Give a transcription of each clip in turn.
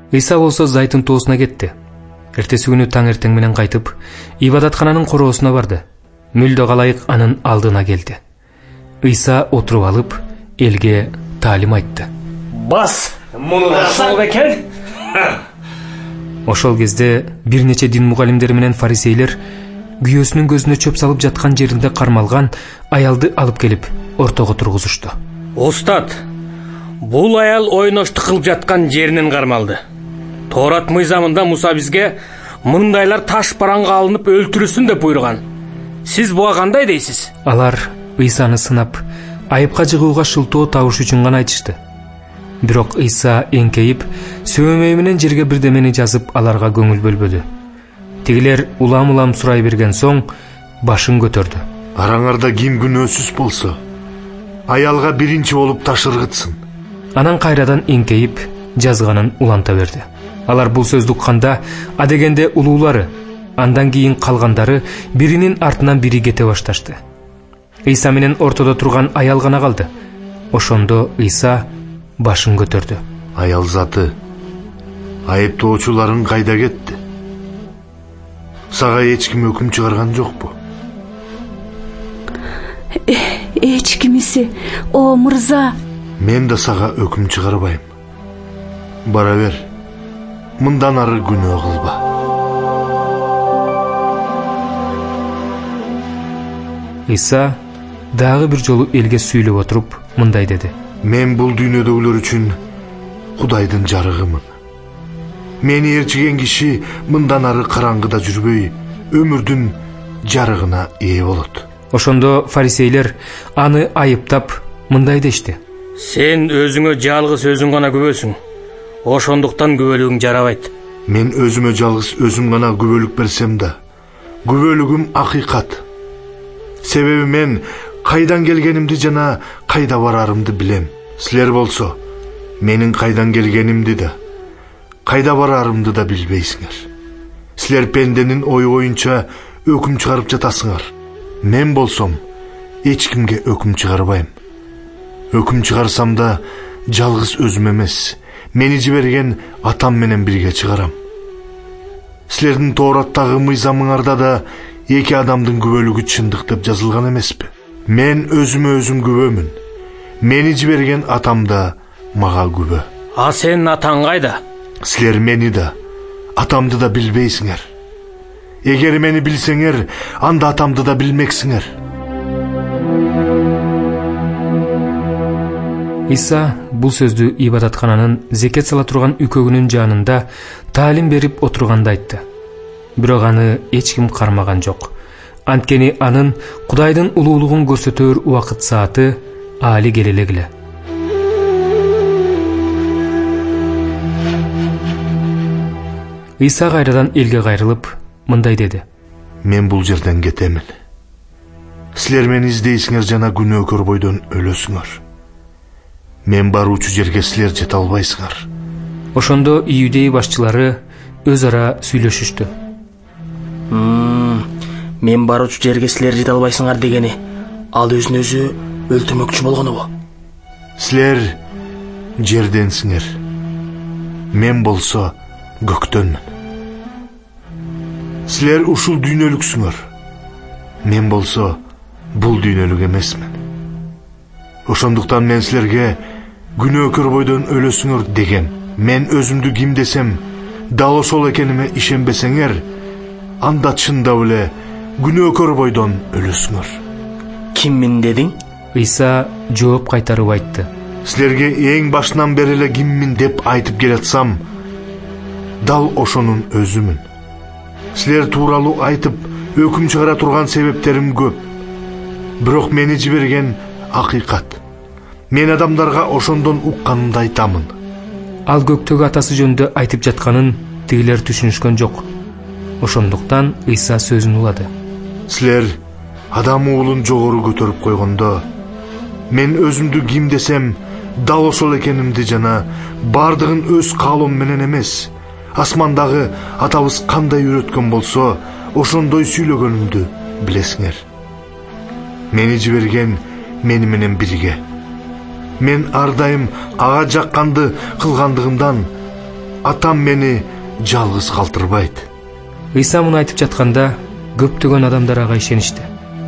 Ыйса болсо Зайтун тоосуна кетти. Эртеси күнү таң эртең менен кайтып, ибадаткананын короосуна барды. Мүлдө калайык анын алдына келди. Ыйса отуруп алып, элге таалим айтты. Бас, муну да салып экен. Ошол кезде бир нече дин мугалимдери менен фарисейлер күйөөсүнүн көзүнө чөп салып жаткан жеринде кармалган аялды алып келип ортого тургузушту. Устат, бул аял ойноштук кылып жаткан жеринен кармалды. Тоорат мыйзамында Муса бизге мындайлар таш бараңга алынып өлтүрүлсүн деп буйруган. Сиз буга кандай дейсиз? Алар Ыйсаны сынап, айыпка жыгууга шылтоо табыш үчүн гана айтышты. Бирок Ыйса эңкейип, сөймөй менен жерге бирдемени жазып аларга көңүл бөлбөдү. Тигилер улам-улам сурай берген соң башын көтөрдү. Араңарда ким күнөөсүз болсо, аялга биринчи болуп таш ыргытсын. Анан кайрадан эңкейип, жазганын уланта берди. Алар бул сөздү укканда адегенде улуулары, андан кийин калгандары биринин артынан бири кете башташты. Ыйса менен ортодо турган аял гана калды. Ошондо Ыйса башын көтөрдү. Аял заты, айыптоочуларың кайда кетти? Сага эч ким өкүм чыгарган жокпу? Эч кимиси, о мырза. Мен да сага өкүм чыгарбайм. Бара бер. Мындан ары күнөө кылба. Ыйса дагы бир жолу элге сүйлөп отуруп мындай деди. Мен бул дүйнөдөгүлөр үчүн Кудайдын жарыгымын. Мени ээрчиген киши мындан ары караңгыда жүрбөй, өмүрдүн жарыгына ээ болот. Ошондо фарисейлер аны айыптап мындай дешти. Сен өзүңө жалгыз өзүң гана күбөсүң. Ошондуктан күбөлүгүң жарабайт. Мен өзүмө жалгыз өзүм гана күбөлүк берсем да, күбөлүгүм акыйкат. Себеби мен кайдан келгенимди жана кайда барарымды билем. Силер болсо, менин кайдан келгенимди да, кайда барарымды да билбейсиңер. Силер пенденин ою боюнча өкүм чыгарып жатасыңар. Мен болсом, эч кимге өкүм чыгарбайм. Өкүм чыгарсам да жалгыз өзүм эмес, мени жиберген атам менен бирге чыгарам. Силердин Тоораттагы мыйзамыңарда да эки адамдын күбөлүгү чындык деп жазылган эмеспи? Мен өзүмө өзүм күбөмүн. Мени жиберген атам да мага күбө. А сенин атаң кайда? Силер мени да, атамды да билбейсиңер. Эгер мени билсеңер, анда атамды да билмексиңер. Иса бул сөздү ибадаткананын зекет сала турган үкөгүнүн жанында таалим берип отурганда айтты. Бирок аны эч ким кармаган жок. Анткени анын Кудайдын улуулугун көрсөтөр убакыт сааты али келе эле. Иса кайрадан элге кайрылып мындай деди. Мен бул жерден кетемин. Силер мени издейсиңер жана күнөөкөр бойдон өлөсүңөр. Мен баруучу жерге силер жете албайсыңар. Ошондо иудей башчылары өз ара сүйлөшүштү. Мен баруучу жерге силер жете албайсыңар дегени, ал өзүн өзү өлтүрмөкчү болгонубу? Силер жерденсиңер. Мен болсо көктөнмүн. Силер ушул дүйнөлүксүңөр. Мен болсо бул дүйнөлүк эмесмин. Ошондуктан мен силерге күнөөкөр бойдон өлөсүңөр дегем. Мен өзүмдү ким десем, дал ошол экениме ишенбесеңер, анда чындап эле күнөөкөр бойдон өлөсүңөр. Киммин дедиң? Иса жооп кайтарып айтты. Силерге эң башынан бери эле киммин деп айтып келатсам, дал ошонун өзүмүн. Силер тууралуу айтып, өкүм чыгара турган себептерим көп. Бирок мени жиберген акыйкат. Мен адамдарга ошондон укканымды айтамын. Ал көктөгү атасы жөнүндө айтып жатканын тигилер түшүнүшкөн жок. Ошондуктан Иса сөзүн улады. Силер адам уулун жогору көтөрүп койгондо, мен өзүмдү ким десем, дал ошол экенимди жана бардыгын өз каалоом менен эмес, асмандагы атабыз кандай үйрөткөн болсо, ошондой сүйлөгөнүмдү билесиңер. Мени жиберген мени менен бирге. Мен ар дайым ага жакканды кылгандыгымдан, атам мени жалгыз калтырбайт. Ыйса муну айтып жатканда көптөгөн адамдар ага ишеништи.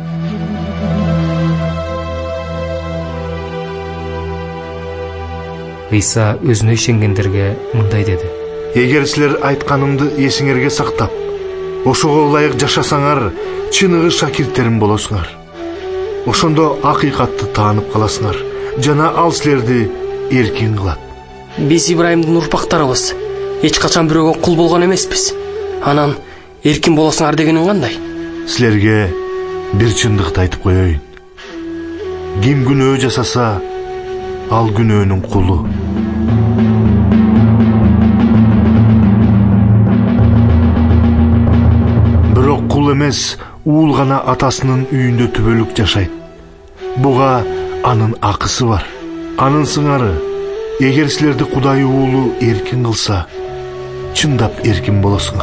Ыйса өзүнө ишенгендерге мындай деди: Эгер силер айтканымды эсиңерге сактап, ошого ылайык жашасаңар, чыныгы шакирттерим болосуңар. Ошондо акыйкатты таанып каласыңар, жана ал силерди эркин кылат. Биз Ибрайымдын урпактарыбыз. Эч качан бирөөгө кул болгон эмеспиз. Анан эркин болосуңар дегениң кандай? Силерге бир чындыкты айтып коеюн. Ким күнөө жасаса, ал күнөөнүн кулу. Бирок кул эмес, уул гана атасынын үйүндө түбөлүк жашайт. Буга анын акысы бар. Анын сыңары, эгер силерди Кудай уулу эркин кылса, чындап эркин болосуңар.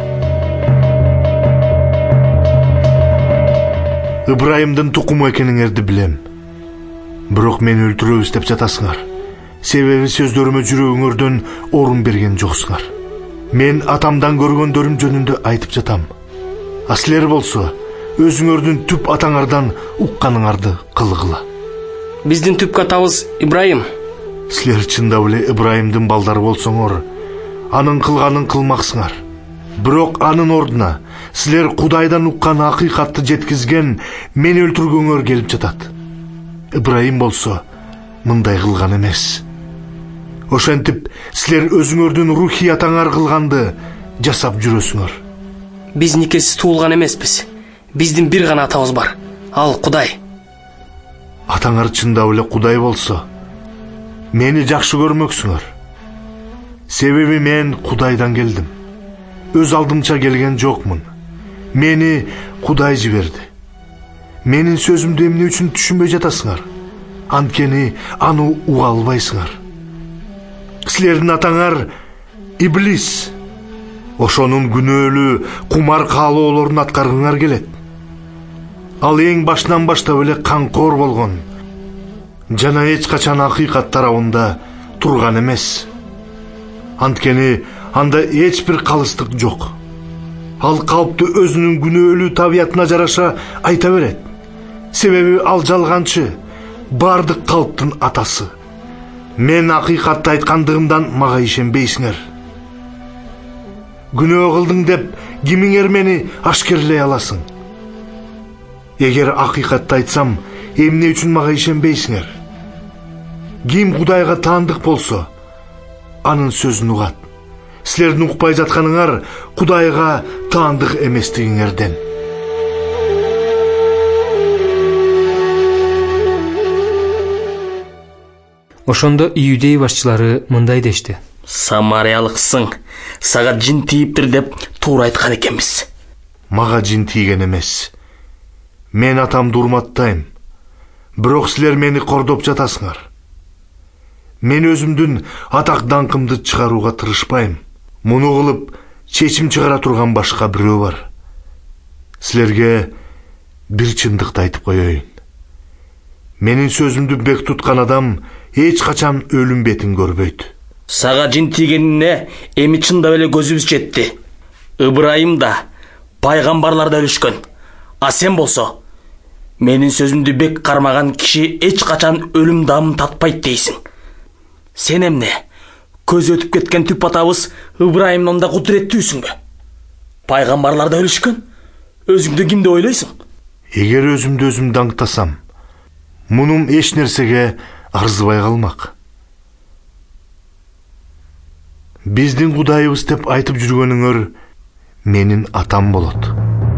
Ибрайымдын тукуму экениңерди билем. Бирок мени өлтүрөбүз деп жатасыңар. Себеби сөздөрүмө жүрөгүңөрдөн орун берген жоксуңар. Мен атамдан көргөндөрүм жөнүндө айтып жатам. А силер болсо, өзүңөрдүн түп атаңардан укканыңарды кылгыла. Биздин түп атабыз Ибрайым. Силер чындап эле Ибрайымдын балдары болсоңор, анын кылганын кылмаксыңар. Бирок анын ордуна силер Кудайдан уккан акыйкатты жеткизген мени өлтүргөңөр келип жатат. Ибрайым болсо мындай кылган эмес. Ошентип силер өзүңөрдүн рухий атаңар кылганды жасап жүрөсүңөр. Биз никесиз туулган эмеспиз. Биздин бир гана атабыз бар. Ал Кудай. Атаңар чындап эле Кудай болсо, мени жакшы көрмөксүңөр. Себеби мен Кудайдан келдим. Өз алдымча келген жокмун. Мени Кудай жиберди. Менин сөзүмдү эмне үчүн түшүнбөй жатасыңар? Анткени аны уга албайсыңар. Силердин атаңар Иблис. Ошонун күнөөлүү, кумар каалоолорун аткаргыңар келет. Ал эң башынан баштап эле канкор болгон. Жана эч качан акыйкат тарабында турган эмес. Анткени анда эч бир калыстык жок. Ал калпты өзүнүн күнөөлүү табиятына жараша айта берет. Себеби ал жалганчы, бардык калптын атасы. Мен акыйкатты айткандыгымдан мага ишенбейсиңер. Күнөө кылдың деп кимиңер мени ашкерлей аласың? Эгер акыйкатты айтсам, эмне үчүн мага ишенбейсиңер? Ким Кудайга таандык болсо, анын сөзүн угат. Силердин укпай жатканыңар Кудайга таандык эместигиңерден. Ошондо иудей башчылары мындай дешти: Самариялыксың, сага жин тийиптир деп туура айткан экенбиз. Мага жин тийген эмес. Мен атамды урматтайм. Бирок силер мени кордоп жатасыңар. Мен өзүмдүн атак даңкымды чыгарууга тырышпайм. Муну кылып чечим чыгара турган башка бирөө бар. Силерге бир чындыкты айтып коеюн. Менин сөзүмдү бек туткан адам эч качан өлүм бетин көрбөйт. Сага жин тийгенине эми чындап эле көзүбүз жетти. Ибрайым да, пайгамбарлар да өлүшкөн. А сен болсо, менин сөзүмдү бек кармаган киши эч качан өлүм даамын татпайт дейсиң. Сен эмне? Көз өтүп кеткен түп атабыз Ибрайымдан да кудуреттүүсүңбү? Пайгамбарлар да өлүшкөн. Өзүңдү кимди ойлойсуң? Эгер өзүмдү өзүм даңктасам, мунум эч нерсеге арзыбай калмак. Биздин Кудайыбыз деп айтып жүргөнүңөр менин атам болот.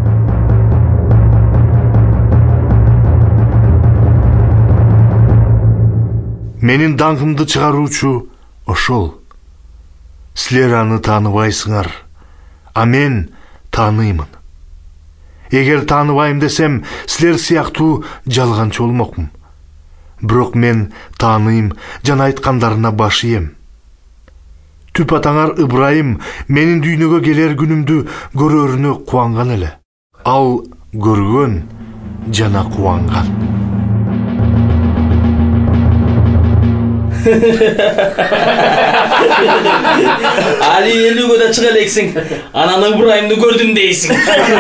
Менин даңкымды чыгаруучу ошол. Силер аны тааныбайсыңар, а мен тааныймын. Эгер тааныбайм десем, силер сыяктуу жалганчы болмокмун. Бирок мен тааныйм, жана айткандарына баш ийем. Түп атаңар Ибрайым менин дүйнөгө келер күнүмдү көрөрүнө кубанган эле. Ал көргөн жана кубанган. али элүүгө да чыга элексиң, анан Ыбырайымды көрдүм дейсиң.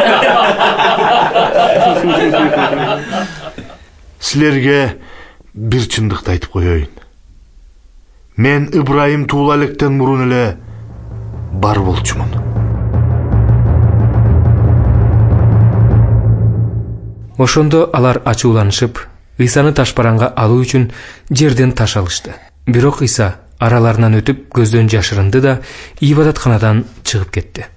Силерге бир чындыкты айтып коеюн. Мен Ыбырайым туула электен мурун эле бар болчумун. Ошондо алар ачууланышып, Ыйсаны ташпаранга алуу үчүн жерден таш алышты. Бирок Ыйса араларынан өтүп көздөн жашырынды да ибадатканадан чыгып кетти.